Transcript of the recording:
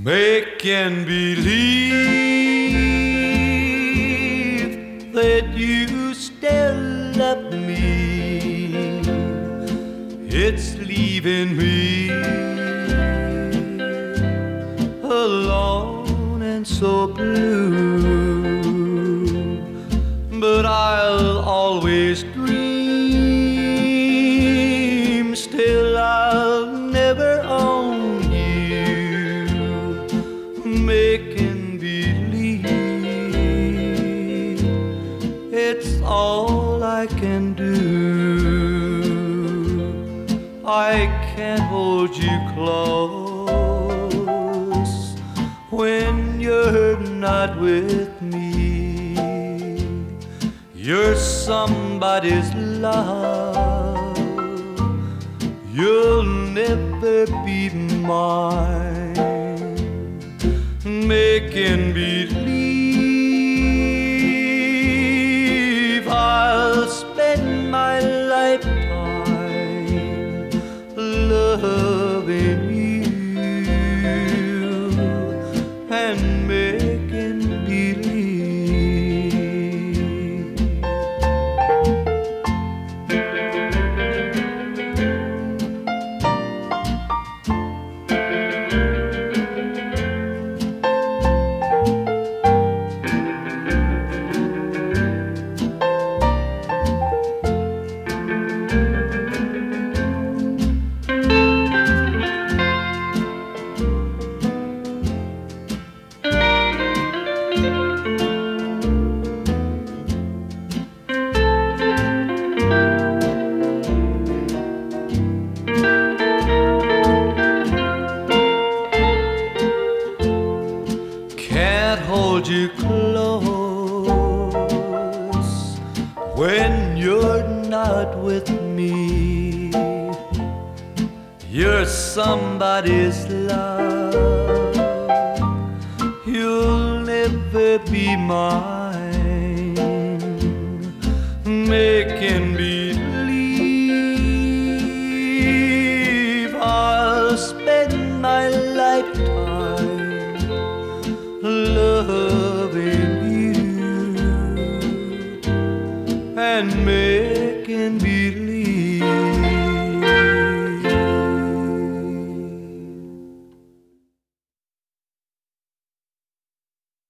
Making believe that you still love me, it's leaving me alone and so blue. But I'll always dream, still I'll never own you. Making believe, it's all I can do. I can't hold you close when you're not with me. You're somebody's love, you'll never be mine. Making believe I'll spend my lifetime loving you and making believe. Can't hold you close when you're not with me. You're somebody's love, you'll never be mine. Making me